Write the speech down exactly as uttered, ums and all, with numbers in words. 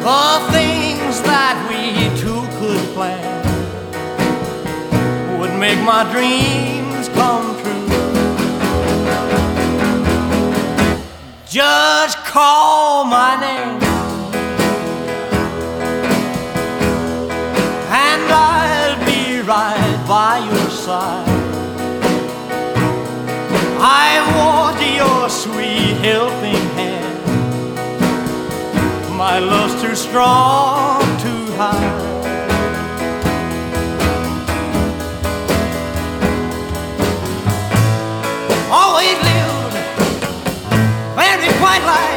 for things that we two could plan would make my dreams come true. Just call my name and I'll be right by your side. I want your sweet helping hand. My love's too strong to hide. Always lived very quiet life.